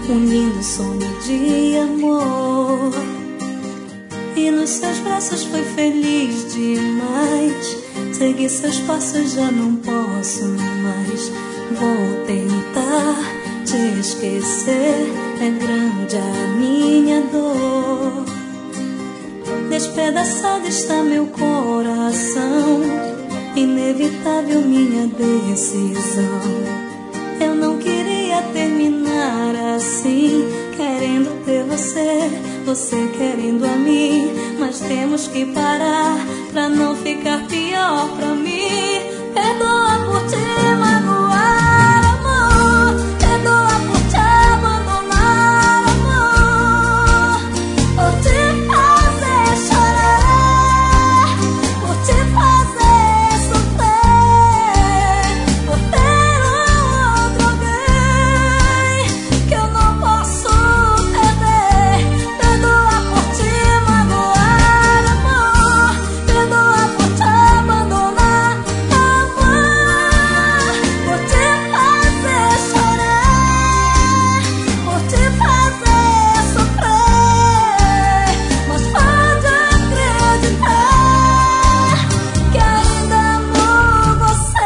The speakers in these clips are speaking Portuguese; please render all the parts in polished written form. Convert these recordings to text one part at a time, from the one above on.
um lindo sonho de amor. E nos seus braços fui feliz demais. Segui seus passos, já não posso mais. Vou tentar te esquecer, é grande a minha dor. Despedaçado está meu coração, inevitável minha decisão. Eu não queria terminar assim, querendo ter você, você querendo a mim. Mas temos que parar pra não ficar pior pra mim. Perdoa por te magoar, amor. Perdoa por te abandonar, amor. Por te fazer chorar, por te fazer sofrer, por ter outro alguém que eu não posso perder. Perdoa por te magoar, amor. Perdoa por te abandonar, amor. Por te fazer chorar, por te fazer sofrer. Mas pode acreditar que ainda amo você.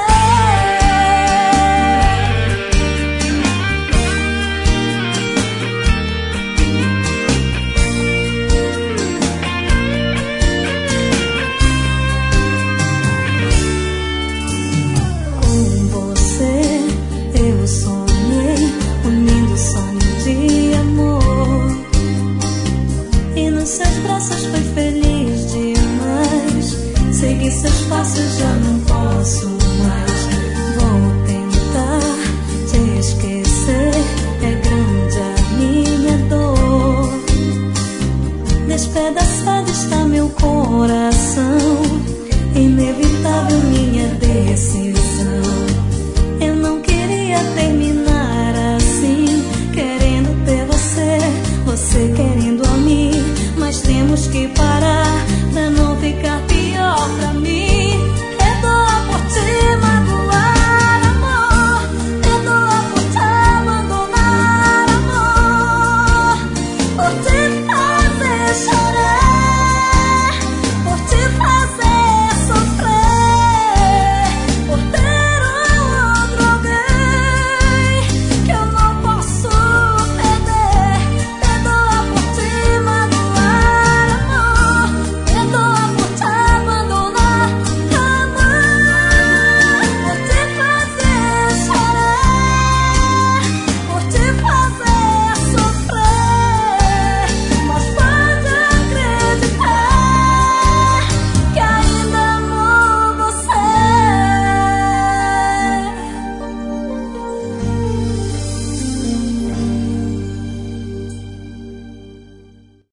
Com você eu sonhei um lindo sonho de amor. E nos seus braços fui feliz demais. Segui seus passos, já não posso mais. Vou tentar te esquecer, é grande a minha dor. Despedaçado está meu coração, inevitável minha decisão. Eu não queria terminar